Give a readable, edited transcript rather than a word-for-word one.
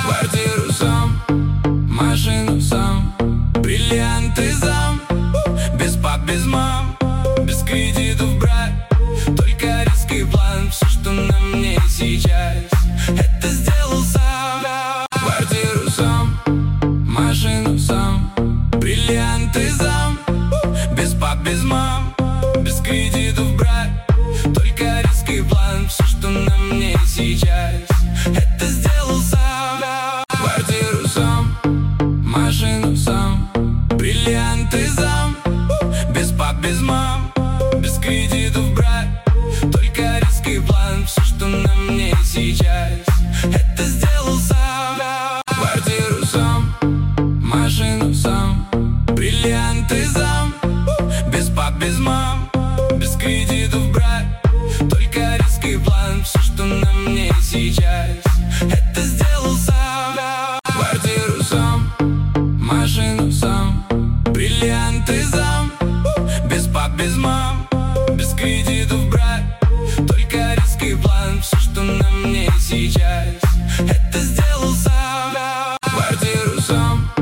Квартиру сам, машину сам, бриллианты зам. Без пап, без мам, без кредитов, брат. Только резкий план, все, что на мне сейчас, это сделал сам. Квартиру сам, машину сам, бриллианты зам. Без пап, без мам, без кредитов, брат. Только резкий план, все, что на мне сейчас, это сделал сам. Квартиру сам, машину сам, бриллианты зам. Без пап, без мам, без кредитов, брат. Только резкий план, все, что на мне сейчас, это сделал сам. Квартиру сам, машину сам, бриллианты зам. Без пап, без мам, без кредитов, брат. Только резкий план, все, что на мне сейчас, это сделал сам. Квартиру сам, машину сам, бриллианты зам. Без пап, без мам, без кредитов, брат. Только резкий план, все, что на мне сейчас, это сделал сам. Квартиру сам,